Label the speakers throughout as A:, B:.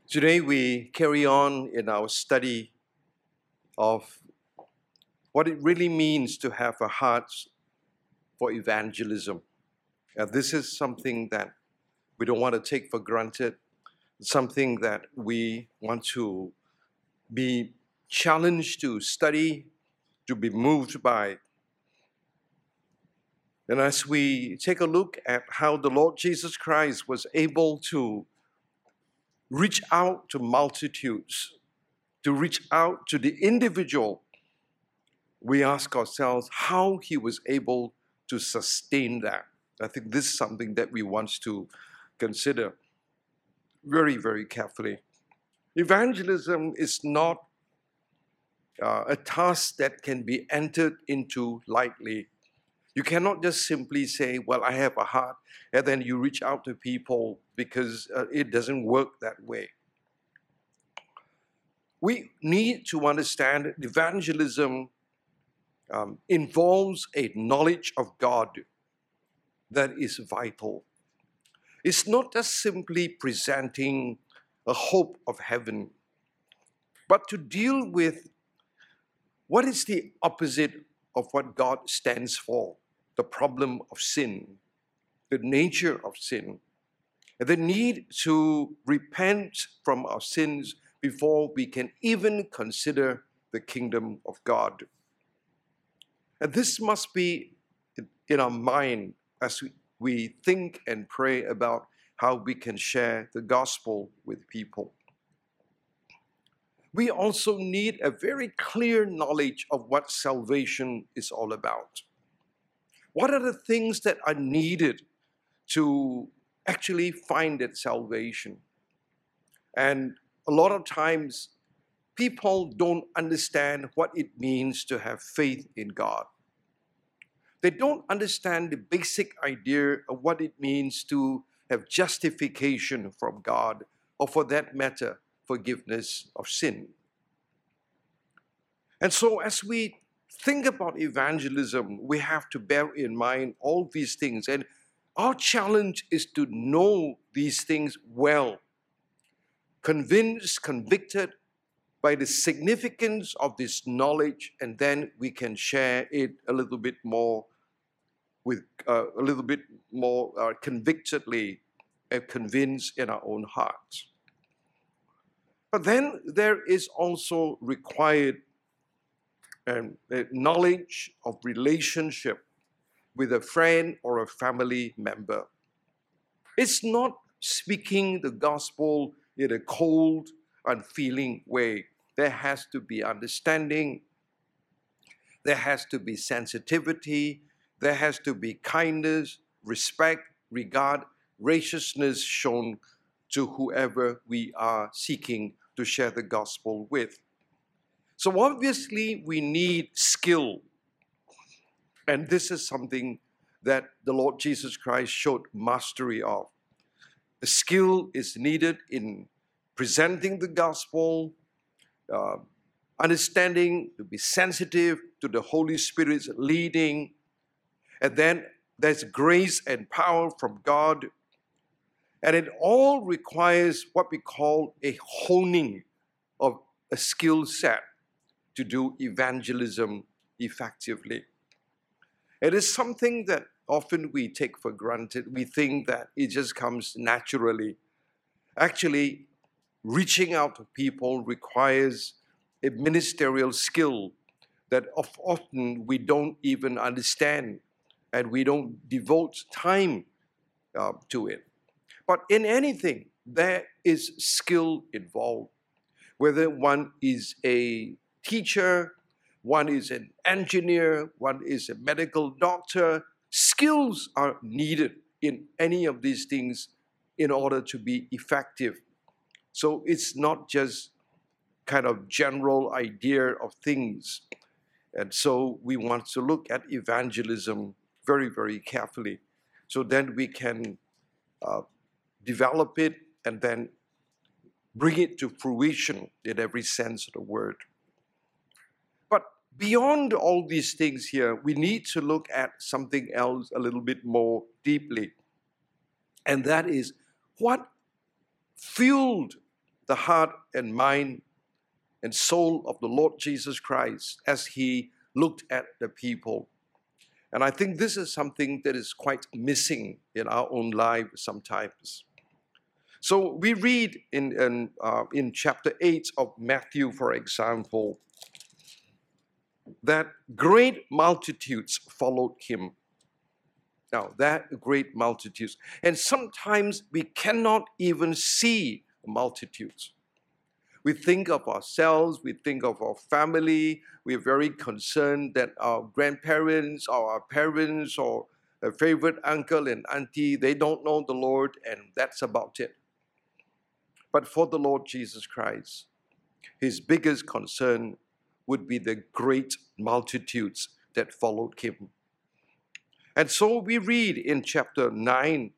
A: Today we carry on in our study of what it really means to have a heart for evangelism. This is something that we don't want to take for granted, something that we want to be challenged to study, to be moved by. And as we take a look at how the Lord Jesus Christ was able to reach out to multitudes, to reach out to the individual, we ask ourselves how he was able to sustain that. I think this is something that we want to consider very, very carefully. Evangelism is not a task that can be entered into lightly. You cannot just simply say, well, I have a heart, and then you reach out to people because it doesn't work that way. We need to understand that evangelism involves a knowledge of God that is vital. It's not just simply presenting a hope of heaven, but to deal with what is the opposite of what God stands for, the problem of sin, the nature of sin, and the need to repent from our sins before we can even consider the kingdom of God. And this must be in our mind as we think and pray about how we can share the gospel with people. We also need a very clear knowledge of what salvation is all about. What are the things that are needed to actually find that salvation? And a lot of times, people don't understand what it means to have faith in God. They don't understand the basic idea of what it means to have justification from God, or for that matter, forgiveness of sin. And so as we think about evangelism, we have to bear in mind all these things. And our challenge is to know these things well, convinced, convicted by the significance of this knowledge, and then we can share it a little bit more convictedly and convinced in our own hearts. But then there is also required knowledge of relationship with a friend or a family member. It's not speaking the gospel in a cold, unfeeling way. There has to be understanding. There has to be sensitivity. There has to be kindness, respect, regard, graciousness shown to whoever we are seeking to share the gospel with. So obviously we need skill. And this is something that the Lord Jesus Christ showed mastery of. The skill is needed in presenting the gospel, understanding, to be sensitive to the Holy Spirit's leading. And then there's grace and power from God. And it all requires what we call a honing of a skill set to do evangelism effectively. It is something that often we take for granted. We think that it just comes naturally. Actually, reaching out to people requires a ministerial skill that often we don't even understand, and we don't devote time to it. But in anything, there is skill involved. Whether one is a teacher, one is an engineer, one is a medical doctor, skills are needed in any of these things in order to be effective. So it's not just kind of general idea of things. And so we want to look at evangelism very, very carefully. So then we can develop it and then bring it to fruition in every sense of the word. But beyond all these things here, we need to look at something else a little bit more deeply. And that is what fueled the heart and mind and soul of the Lord Jesus Christ as he looked at the people. And I think this is something that is quite missing in our own lives sometimes. So we read in chapter 8 of Matthew, for example, that great multitudes followed him. Now, that great multitudes. And sometimes we cannot even see multitudes. We think of ourselves, we think of our family, we're very concerned that our grandparents or our parents or a favorite uncle and auntie, they don't know the Lord, and that's about it. But for the Lord Jesus Christ, his biggest concern would be the great multitudes that followed him. And so we read in chapter 9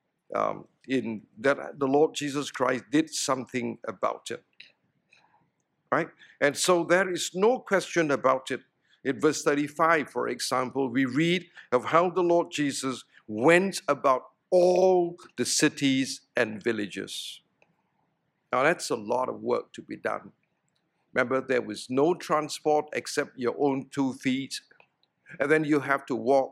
A: in that the Lord Jesus Christ did something about it. Right? And so there is no question about it. In verse 35, for example, we read of how the Lord Jesus went about all the cities and villages. Now that's a lot of work to be done. Remember, there was no transport except your own 2 feet. And then you have to walk,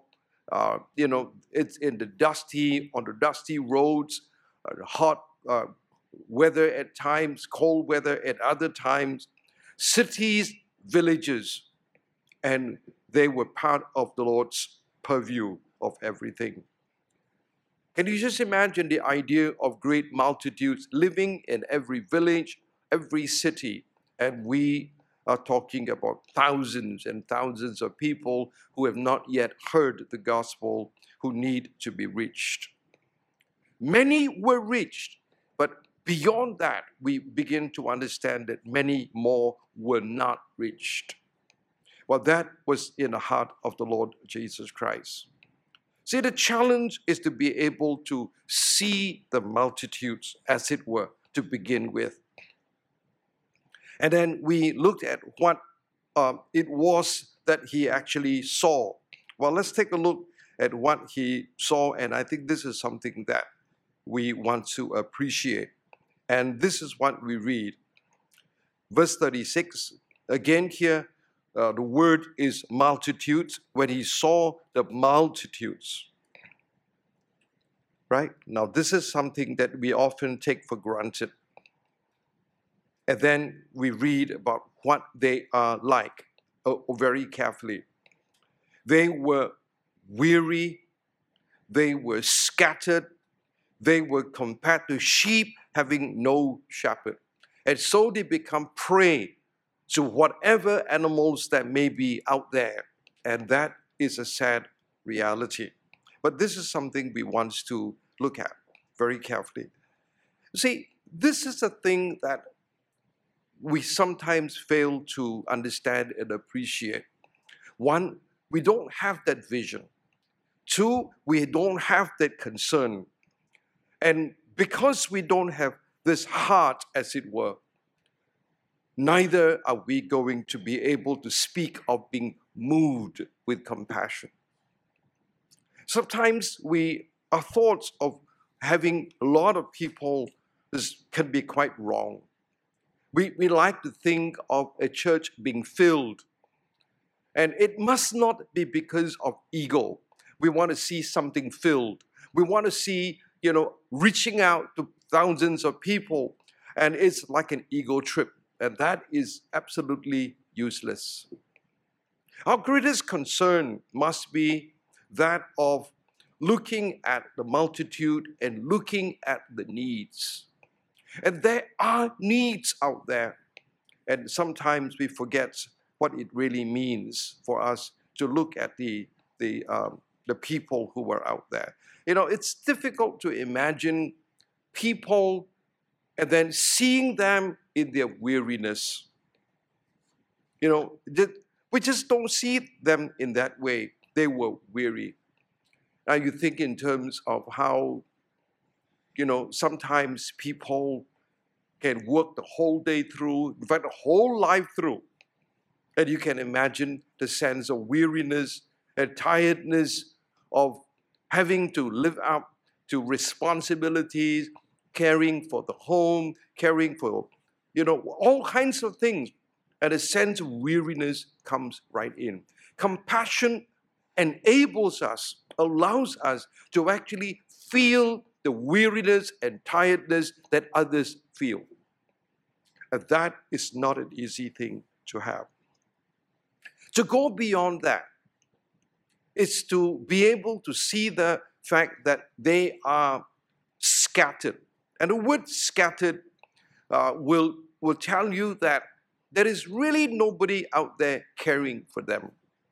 A: it's on the dusty roads, hot weather at times, cold weather at other times, cities, villages, and they were part of the Lord's purview of everything. Can you just imagine the idea of great multitudes living in every village, every city, and we are talking about thousands and thousands of people who have not yet heard the gospel, who need to be reached. Many were reached, but beyond that, we begin to understand that many more were not reached. Well, that was in the heart of the Lord Jesus Christ. See, the challenge is to be able to see the multitudes, as it were, to begin with. And then we looked at what it was that he actually saw. Well, let's take a look at what he saw, and I think this is something that we want to appreciate. And this is what we read. Verse 36, again here, the word is multitudes. When he saw the multitudes, right? Now, this is something that we often take for granted. And then we read about what they are like very carefully. They were weary, they were scattered, they were compared to sheep having no shepherd. And so they become prey to whatever animals that may be out there. And that is a sad reality. But this is something we want to look at very carefully. See, this is a thing that we sometimes fail to understand and appreciate. One, we don't have that vision. Two, we don't have that concern. And because we don't have this heart, as it were, neither are we going to be able to speak of being moved with compassion. Sometimes our thoughts of having a lot of people can be quite wrong. We like to think of a church being filled, and it must not be because of ego. We want to see something filled. We want to see, reaching out to thousands of people, and it's like an ego trip, and that is absolutely useless. Our greatest concern must be that of looking at the multitude and looking at the needs. And there are needs out there. And sometimes we forget what it really means for us to look at the people who were out there. It's difficult to imagine people and then seeing them in their weariness. We just don't see them in that way. They were weary. Now you think in terms of how sometimes people can work the whole day through, in fact, the whole life through. And you can imagine the sense of weariness and tiredness of having to live up to responsibilities, caring for the home, caring for, all kinds of things. And a sense of weariness comes right in. Compassion enables us, allows us to actually feel the weariness and tiredness that others feel. And that is not an easy thing to have. To go beyond that is to be able to see the fact that they are scattered. And the word scattered will tell you that there is really nobody out there caring for them.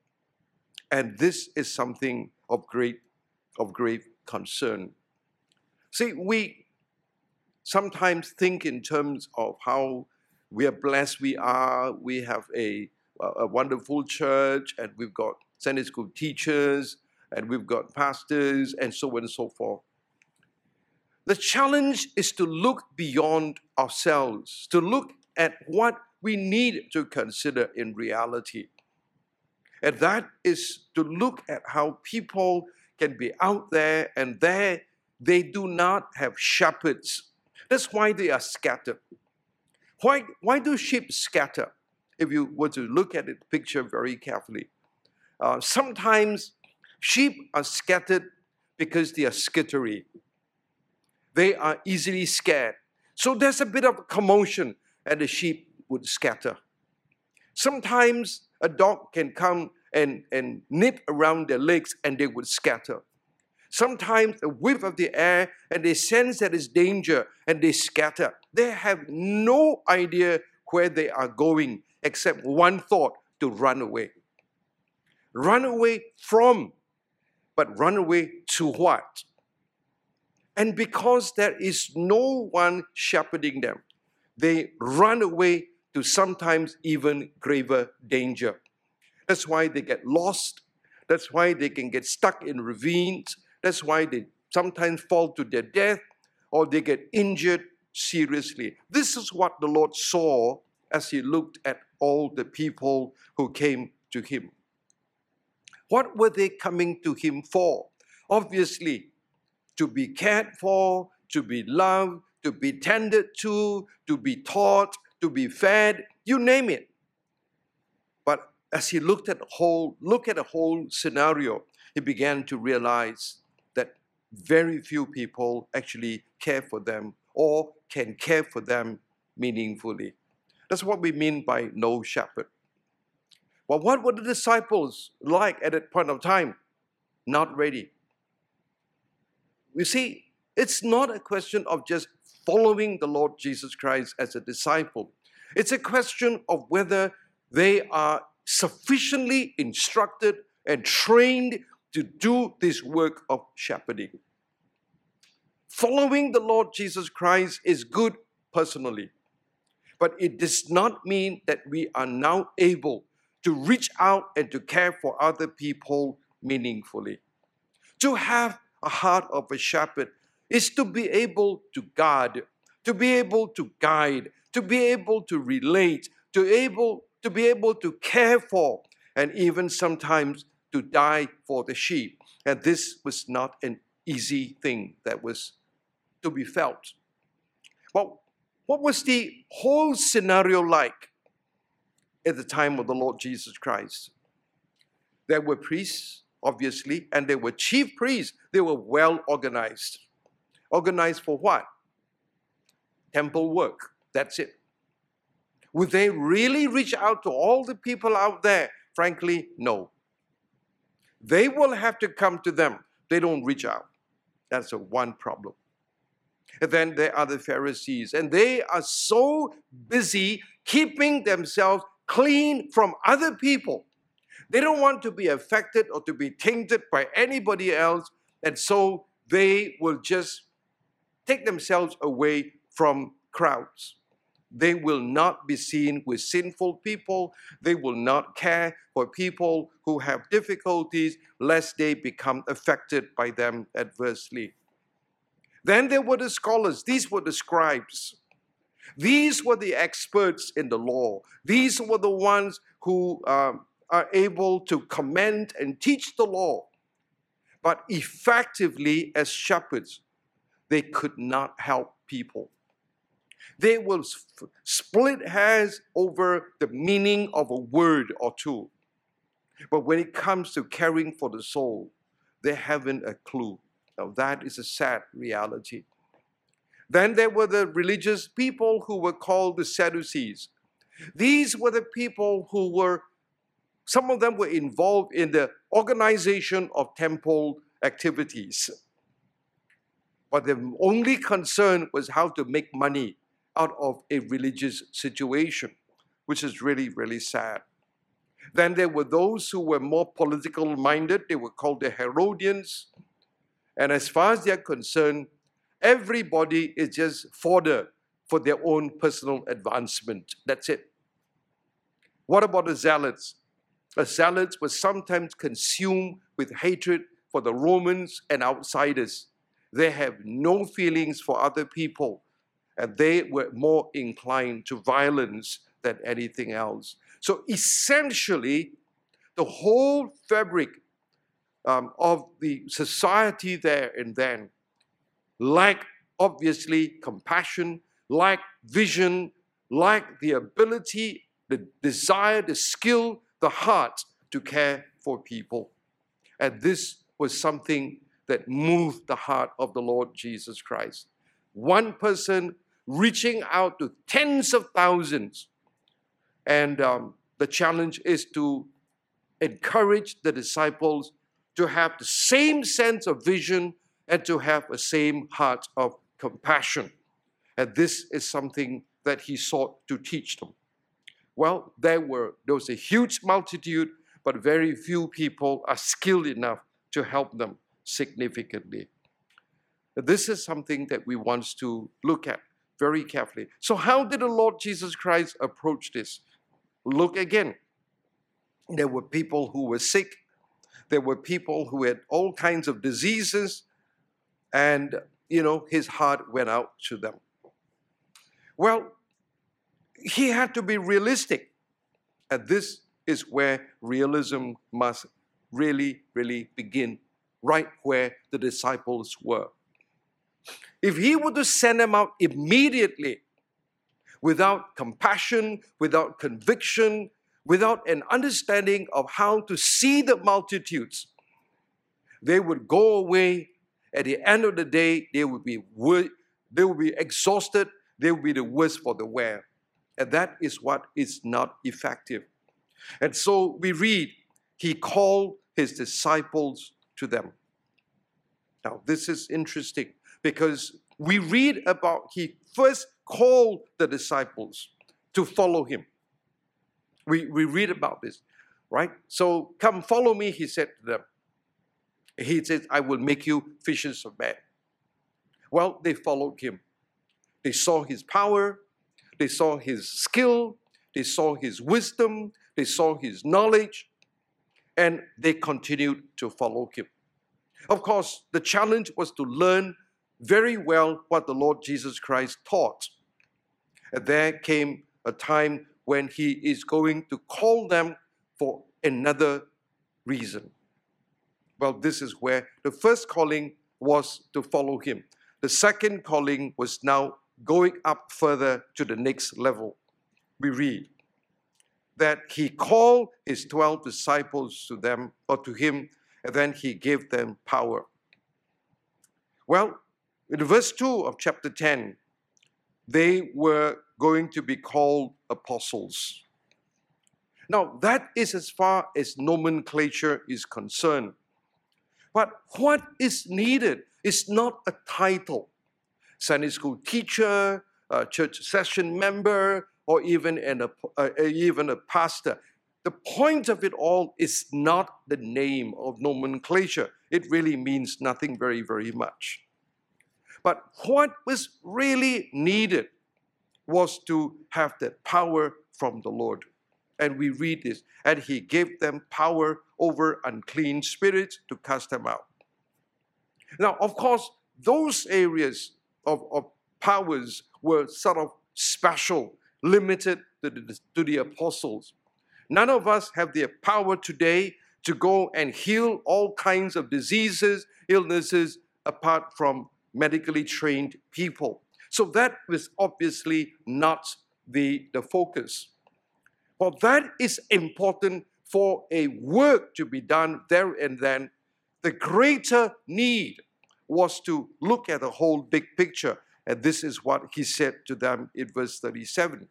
A: And this is something of great concern. See, we sometimes think in terms of how we are blessed we are. We have a wonderful church, and we've got Sunday school teachers, and we've got pastors, and so on and so forth. The challenge is to look beyond ourselves, to look at what we need to consider in reality. And that is to look at how people can be out there, and there they do not have shepherds. That's why they are scattered. Why do sheep scatter? If you were to look at the picture very carefully. Sometimes sheep are scattered because they are skittery. They are easily scared. So there's a bit of commotion and the sheep would scatter. Sometimes a dog can come and nip around their legs and they would scatter. Sometimes a whiff of the air and they sense that it's danger and they scatter. They have no idea where they are going except one thought: to run away. Run away from, but run away to what? And because there is no one shepherding them, they run away to sometimes even graver danger. That's why they get lost. That's why they can get stuck in ravines. That's why they sometimes fall to their death, or they get injured seriously. This is what the Lord saw as he looked at all the people who came to him. What were they coming to him for? Obviously, to be cared for, to be loved, to be tended to be taught, to be fed, you name it. But as he looked at the whole scenario, he began to realize that very few people actually care for them or can care for them meaningfully. That's what we mean by no shepherd. Well, what were the disciples like at that point of time? Not ready. You see, it's not a question of just following the Lord Jesus Christ as a disciple. It's a question of whether they are sufficiently instructed and trained to do this work of shepherding. Following the Lord Jesus Christ is good personally, but it does not mean that we are now able to reach out and to care for other people meaningfully. To have a heart of a shepherd is to be able to guard, to be able to guide, to be able to relate, to be able to care for, and even sometimes to die for the sheep. And this was not an easy thing that was to be felt. Well, what was the whole scenario like at the time of the Lord Jesus Christ? There were priests, obviously, and there were chief priests. They were well organized. Organized for what? Temple work. That's it. Would they really reach out to all the people out there? Frankly, no. They will have to come to them. They don't reach out. That's one problem. And then there are the Pharisees, and they are so busy keeping themselves clean from other people. They don't want to be affected or to be tainted by anybody else, and so they will just take themselves away from crowds. They will not be seen with sinful people. They will not care for people who have difficulties, lest they become affected by them adversely. Then there were the scholars. These were the scribes. These were the experts in the law. These were the ones who are able to comment and teach the law. But effectively, as shepherds, they could not help people. They will split hairs over the meaning of a word or two. But when it comes to caring for the soul, they haven't a clue. Now that is a sad reality. Then there were the religious people who were called the Sadducees. These were the people who some of them were involved in the organization of temple activities. But their only concern was how to make money out of a religious situation, which is really, really sad. Then there were those who were more political minded. They were called the Herodians. And as far as they're concerned, everybody is just fodder for their own personal advancement. That's it. What about the Zealots? The Zealots were sometimes consumed with hatred for the Romans and outsiders. They have no feelings for other people, and they were more inclined to violence than anything else. So essentially, the whole fabric of the society there and then lacked, obviously, compassion, lacked vision, lacked the ability, the desire, the skill, the heart to care for people. And this was something that moved the heart of the Lord Jesus Christ. One person reaching out to tens of thousands. And the challenge is to encourage the disciples to have the same sense of vision and to have the same heart of compassion. And this is something that he sought to teach them. Well, there was a huge multitude, but very few people are skilled enough to help them significantly. This is something that we want to look at very carefully. So how did the Lord Jesus Christ approach this? Look again. There were people who were sick. There were people who had all kinds of diseases. And, his heart went out to them. Well, he had to be realistic. And this is where realism must really, really begin, right where the disciples were. If he were to send them out immediately, without compassion, without conviction, without an understanding of how to see the multitudes, they would go away. At the end of the day, they would be exhausted. They would be the worse for the wear. And that is what is not effective. And so we read, he called his disciples to them. Now, this is interesting because we read about he first called the disciples to follow him. We read about this, right? So, come follow me, he said to them. He says, I will make you fishers of men. Well, they followed him. They saw his power. They saw his skill. They saw his wisdom. They saw his knowledge. And they continued to follow him. Of course, the challenge was to learn very well what the Lord Jesus Christ taught. And there came a time when he is going to call them for another reason. Well, this is where the first calling was to follow him. The second calling was now going up further to the next level. We read that he called his 12 disciples to him, and then he gave them power. Well, in verse 2 of chapter 10, they were going to be called apostles. Now, that is as far as nomenclature is concerned. But what is needed is not a title. Sunday school teacher, a church session member, or even a pastor. The point of it all is not the name of nomenclature. It really means nothing very, very much. But what was really needed was to have that power from the Lord. And we read this, and he gave them power over unclean spirits to cast them out. Now, of course, those areas of powers were sort of special, limited to the apostles. None of us have the power today to go and heal all kinds of diseases, illnesses, apart from medically trained people. So that was obviously not the focus. Well, that is important for a work to be done there and then. The greater need was to look at the whole big picture. And this is what he said to them in verse 37.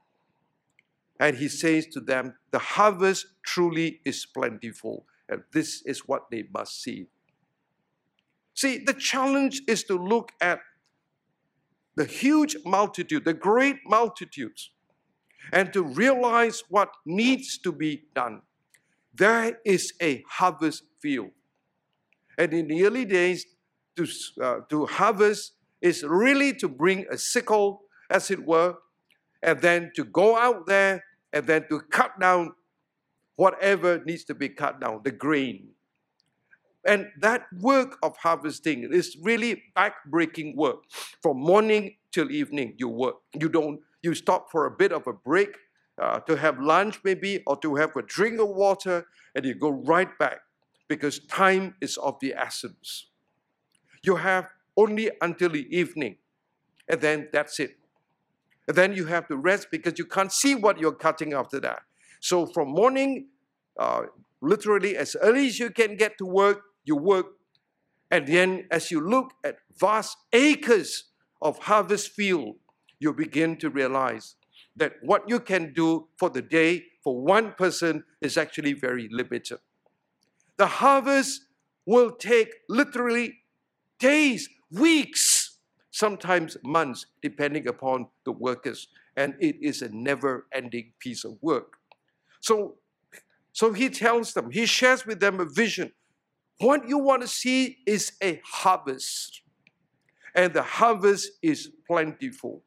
A: And he says to them, the harvest truly is plentiful. And this is what they must see. See, the challenge is to look at the huge multitude, the great multitudes, and to realize what needs to be done. There is a harvest field. And in the early days, to harvest is really to bring a sickle, as it were, and then to go out there and then to cut down whatever needs to be cut down, the grain. And that work of harvesting is really back-breaking work. From morning till evening, you work. You stop for a bit of a break, to have lunch maybe, or to have a drink of water, and you go right back because time is of the essence. You have only until the evening, and then that's it. And then you have to rest because you can't see what you're cutting after that. So from morning, literally as early as you can get to work, you work. And then as you look at vast acres of harvest field, you begin to realize that what you can do for the day for one person is actually very limited. The harvest will take literally days, weeks, sometimes months, depending upon the workers. And it is a never-ending piece of work. So he tells them, he shares with them a vision. What you want to see is a harvest. And the harvest is plentiful.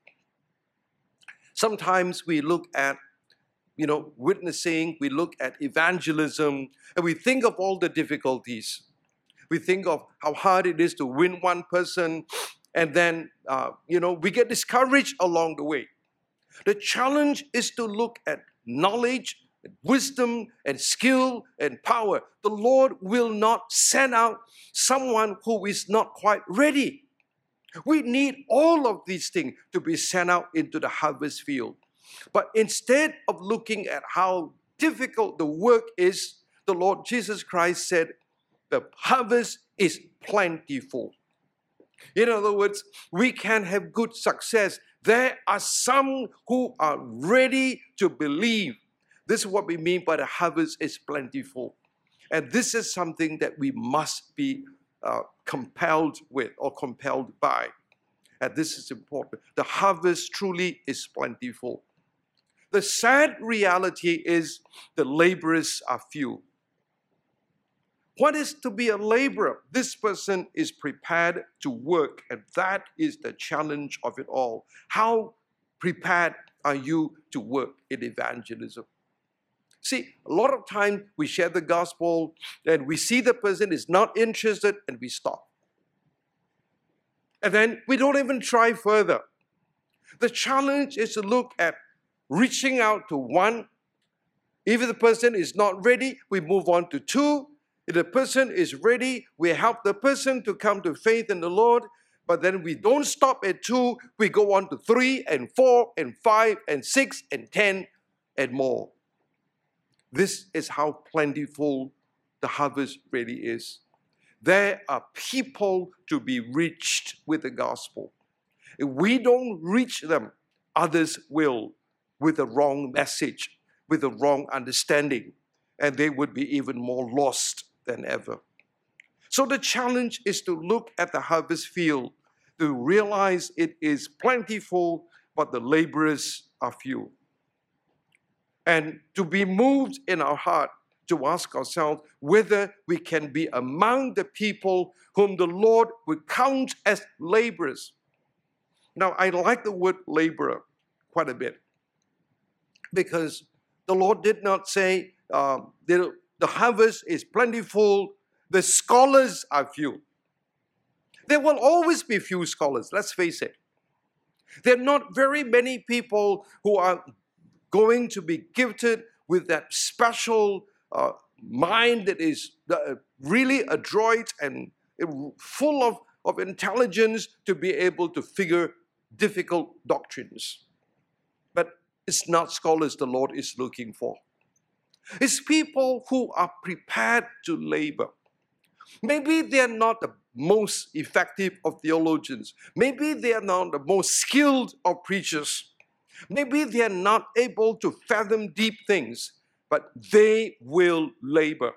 A: Sometimes we look at, witnessing, we look at evangelism, and we think of all the difficulties. We think of how hard it is to win one person, and then, we get discouraged along the way. The challenge is to look at knowledge, wisdom, and skill, and power. The Lord will not send out someone who is not quite ready. We need all of these things to be sent out into the harvest field. But instead of looking at how difficult the work is, the Lord Jesus Christ said, the harvest is plentiful. In other words, we can have good success. There are some who are ready to believe. This is what we mean by the harvest is plentiful. And this is something that we must be compelled with or compelled by. And this is important. The harvest truly is plentiful. The sad reality is the laborers are few. What is to be a laborer? This person is prepared to work, and that is the challenge of it all. How prepared are you to work in evangelism? See, a lot of times we share the gospel and we see the person is not interested and we stop. And then we don't even try further. The challenge is to look at reaching out to one. If the person is not ready, we move on to two. If the person is ready, we help the person to come to faith in the Lord. But then we don't stop at two. We go on to 3 and 4 and 5 and 6 and 10 and more. This is how plentiful the harvest really is. There are people to be reached with the gospel. If we don't reach them, others will, with the wrong message, with the wrong understanding, and they would be even more lost than ever. So the challenge is to look at the harvest field, to realize it is plentiful, but the laborers are few. And to be moved in our heart to ask ourselves whether we can be among the people whom the Lord would count as laborers. Now, I like the word laborer quite a bit because the Lord did not say the harvest is plentiful, the scholars are few. There will always be few scholars, let's face it. There are not very many people who are going to be gifted with that special mind that is really adroit and full of intelligence to be able to figure difficult doctrines. But it's not scholars the Lord is looking for. It's people who are prepared to labor. Maybe they are not the most effective of theologians. Maybe they are not the most skilled of preachers. Maybe they are not able to fathom deep things, but they will labor.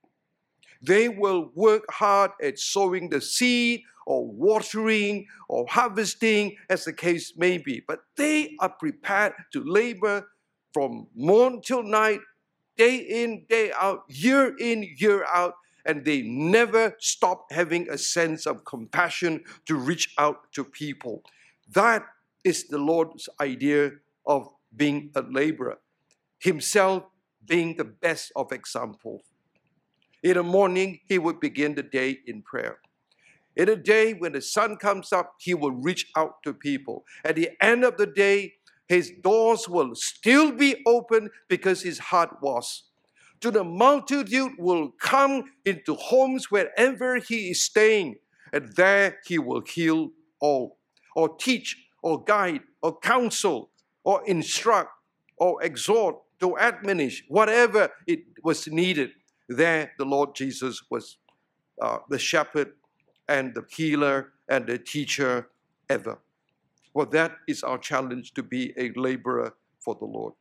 A: They will work hard at sowing the seed or watering or harvesting, as the case may be. But they are prepared to labor from morn till night, day in, day out, year in, year out, and they never stop having a sense of compassion to reach out to people. That is the Lord's idea of being a laborer, himself being the best of examples. In the morning, he would begin the day in prayer. In the day when the sun comes up, he will reach out to people. At the end of the day, his doors will still be open because his heart was. To the multitude will come into homes wherever he is staying, and there he will heal all, or teach, or guide, or counsel, or instruct, or exhort, to admonish, whatever it was needed. There the Lord Jesus was the shepherd and the healer and the teacher ever. Well, that is our challenge, to be a laborer for the Lord.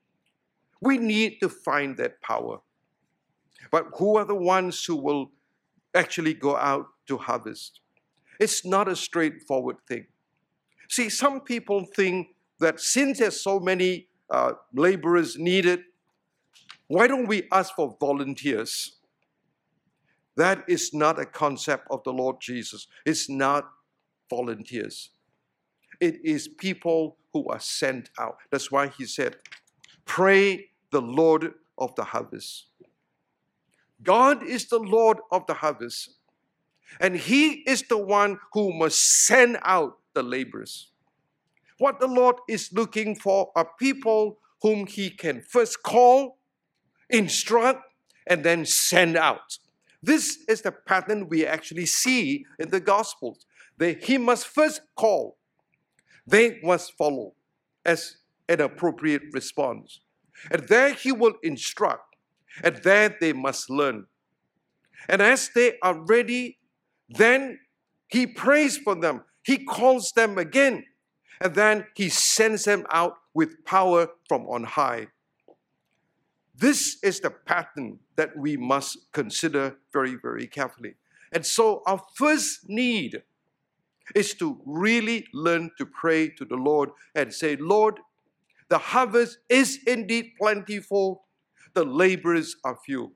A: We need to find that power. But who are the ones who will actually go out to harvest? It's not a straightforward thing. See, some people think that since there's so many laborers needed, why don't we ask for volunteers? That is not a concept of the Lord Jesus. It's not volunteers. It is people who are sent out. That's why he said, pray the Lord of the harvest. God is the Lord of the harvest. And he is the one who must send out the laborers. What the Lord is looking for are people whom he can first call, instruct, and then send out. This is the pattern we actually see in the Gospels. He must first call. They must follow as an appropriate response. And there he will instruct. And there they must learn. And as they are ready, then he prays for them. He calls them again. And then he sends them out with power from on high. This is the pattern that we must consider very, very carefully. And so our first need is to really learn to pray to the Lord and say, Lord, the harvest is indeed plentiful, the laborers are few.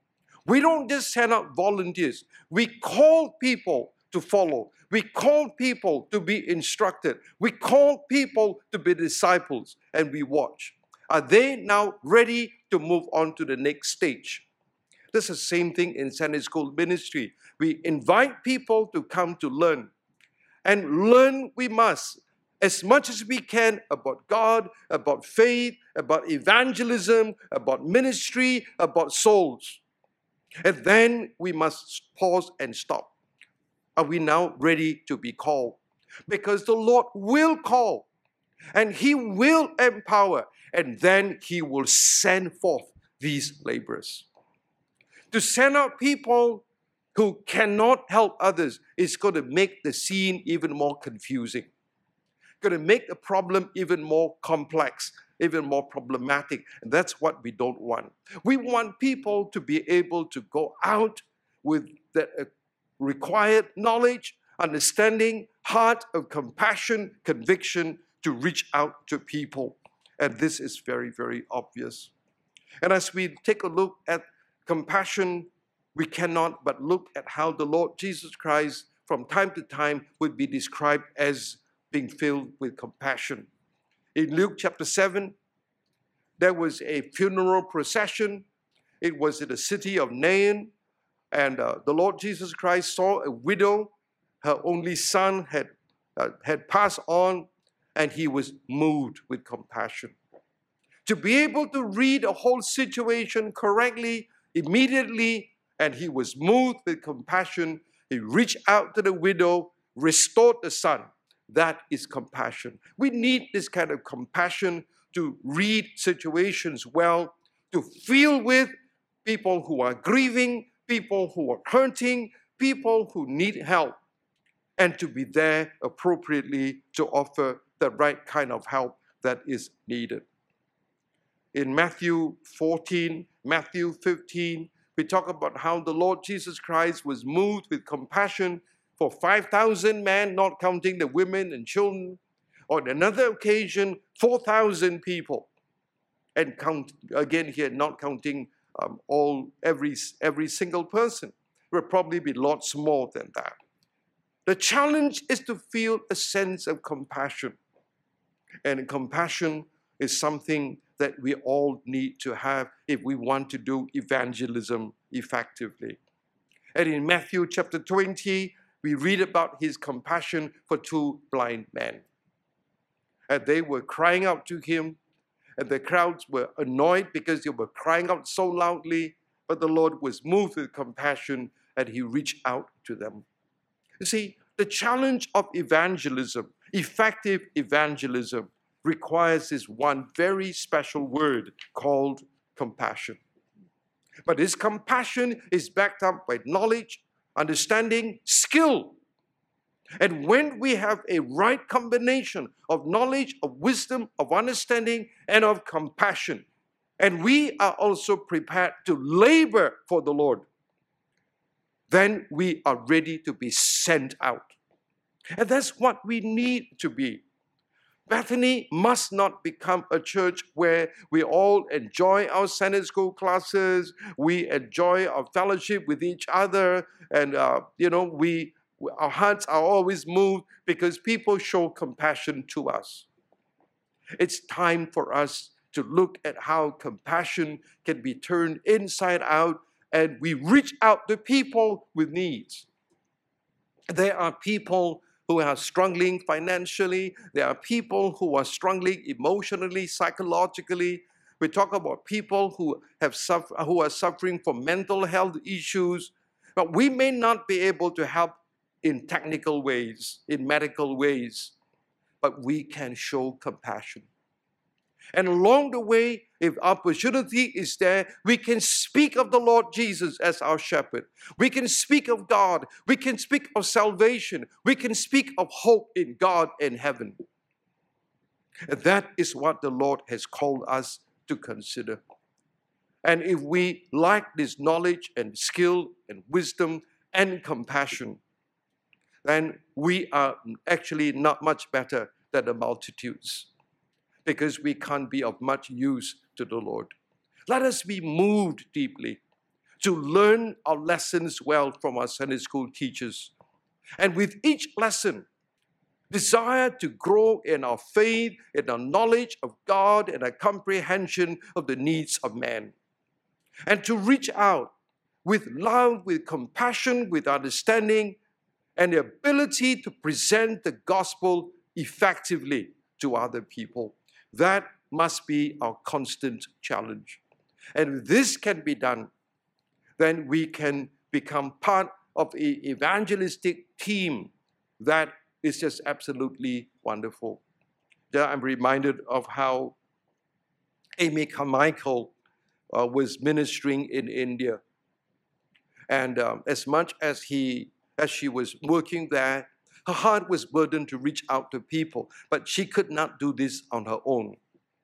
A: We don't just send out volunteers. We call people to follow. We call people to be instructed. We call people to be disciples, and we watch. Are they now ready to move on to the next stage? This is the same thing in Sunday school ministry. We invite people to come to learn. And learn we must as much as we can about God, about faith, about evangelism, about ministry, about souls. And then we must pause and stop. Are we now ready to be called? Because the Lord will call and he will empower, and then he will send forth these laborers. To send out people who cannot help others is going to make the scene even more confusing. Going to make the problem even more complex, even more problematic. And that's what we don't want. We want people to be able to go out with the required knowledge, understanding, heart of compassion, conviction to reach out to people. And this is very, very obvious. And as we take a look at compassion, we cannot but look at how the Lord Jesus Christ from time to time would be described as being filled with compassion. In Luke chapter 7, there was a funeral procession. It was in the city of Nain, and the Lord Jesus Christ saw a widow. Her only son had passed on, and he was moved with compassion. To be able to read the whole situation correctly, immediately, and he was moved with compassion. He reached out to the widow restored the son. That is compassion. We need this kind of compassion to read situations well, to feel with people who are grieving, people who are hurting, people who need help, and to be there appropriately to offer the right kind of help that is needed. In Matthew 14, Matthew 15, we talk about how the Lord Jesus Christ was moved with compassion for 5,000 men, not counting the women and children. On another occasion, 4,000 people. And count again here, not counting every single person. There will probably be lots more than that. The challenge is to feel a sense of compassion. And compassion is something that we all need to have if we want to do evangelism effectively. And in Matthew chapter 20, we read about his compassion for two blind men. And they were crying out to him, and the crowds were annoyed because they were crying out so loudly, but the Lord was moved with compassion and he reached out to them. You see, the challenge of evangelism, effective evangelism, requires this one very special word called compassion. But this compassion is backed up by knowledge, understanding, skill. And when we have a right combination of knowledge, of wisdom, of understanding, and of compassion, and we are also prepared to labor for the Lord, then we are ready to be sent out. And that's what we need to be. Bethany must not become a church where we all enjoy our Sunday school classes, we enjoy our fellowship with each other, and our hearts are always moved because people show compassion to us. It's time for us to look at how compassion can be turned inside out, and we reach out to people with needs. There are people who are struggling financially. There are people who are struggling emotionally, psychologically. We talk about people who are suffering from mental health issues. But we may not be able to help in technical ways, in medical ways, but we can show compassion. And along the way, if opportunity is there, we can speak of the Lord Jesus as our shepherd. We can speak of God. We can speak of salvation. We can speak of hope in God and heaven. And that is what the Lord has called us to consider. And if we lack this knowledge and skill and wisdom and compassion, then we are actually not much better than the multitudes, because we can't be of much use to the Lord. Let us be moved deeply to learn our lessons well from our Sunday school teachers. And with each lesson, desire to grow in our faith, in our knowledge of God, and our comprehension of the needs of man. And to reach out with love, with compassion, with understanding, and the ability to present the gospel effectively to other people. That must be our constant challenge. And if this can be done, then we can become part of an evangelistic team that is just absolutely wonderful. There I'm reminded of how Amy Carmichael was ministering in India. And as much as she was working there, her heart was burdened to reach out to people, but she could not do this on her own.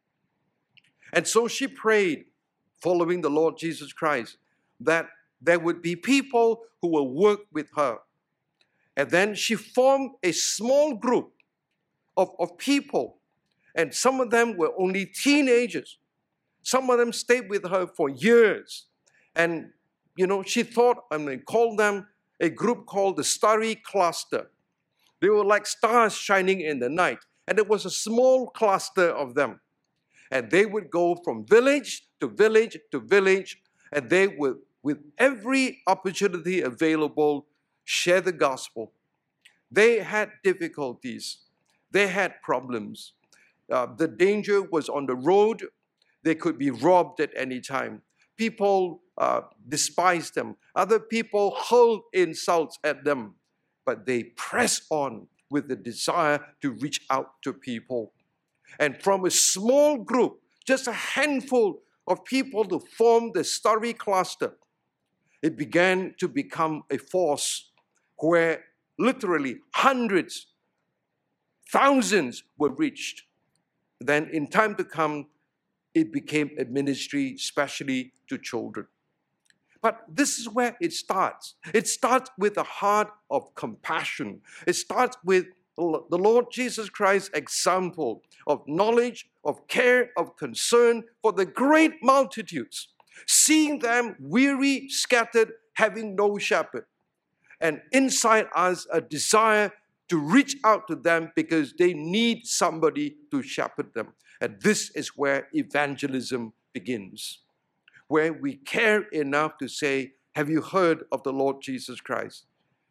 A: And so she prayed, following the Lord Jesus Christ, that there would be people who will work with her. And then she formed a small group of people, and some of them were only teenagers. Some of them stayed with her for years. And, she thought, called them a group called the Starry Cluster. They were like stars shining in the night. And there was a small cluster of them. And they would go from village to village to village, and they would, with every opportunity available, share the gospel. They had difficulties. They had problems. The danger was on the road. They could be robbed at any time. People despised them. Other people hurled insults at them. but they press on with the desire to reach out to people. And from a small group, just a handful of people to form the Story Cluster, it began to become a force where literally hundreds, thousands were reached. Then in time to come, it became a ministry especially to children. But this is where it starts. It starts with a heart of compassion. It starts with the Lord Jesus Christ's example of knowledge, of care, of concern for the great multitudes, seeing them weary, scattered, having no shepherd. And inside us, a desire to reach out to them because they need somebody to shepherd them. And this is where evangelism begins, where we care enough to say, have you heard of the Lord Jesus Christ?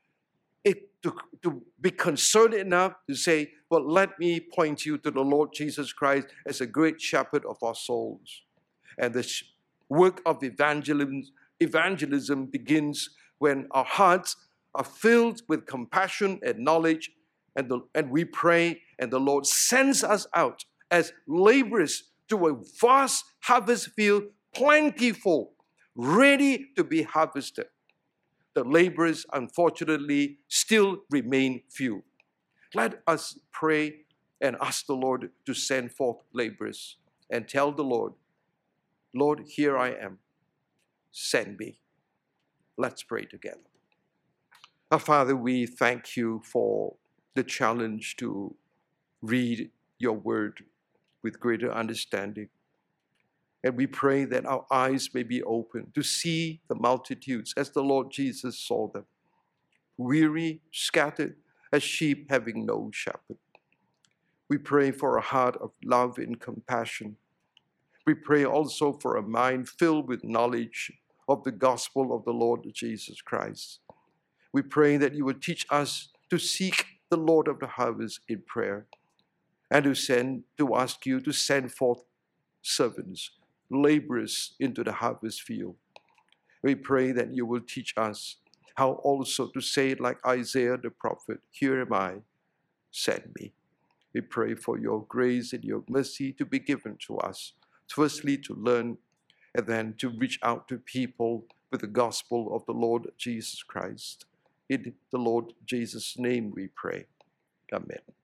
A: To be concerned enough to say, well, let me point you to the Lord Jesus Christ as a great shepherd of our souls. And the work of evangelism begins when our hearts are filled with compassion and knowledge, and we pray, and the Lord sends us out as laborers to a vast harvest field, plentiful, ready to be harvested. The laborers, unfortunately, still remain few. Let us pray and ask the Lord to send forth laborers and tell the Lord, Lord, here I am. Send me. Let's pray together. Our Father, we thank you for the challenge to read your word with greater understanding. And we pray that our eyes may be open to see the multitudes as the Lord Jesus saw them, weary, scattered, as sheep having no shepherd. We pray for a heart of love and compassion. We pray also for a mind filled with knowledge of the gospel of the Lord Jesus Christ. We pray that you would teach us to seek the Lord of the harvest in prayer and to ask you to send forth servants, laborers into the harvest field. We pray that you will teach us how also to say it like Isaiah the prophet, here am I, send me. We pray for your grace and your mercy to be given to us, firstly to learn and then to reach out to people with the gospel of the Lord Jesus Christ. In the Lord Jesus' name we pray. Amen.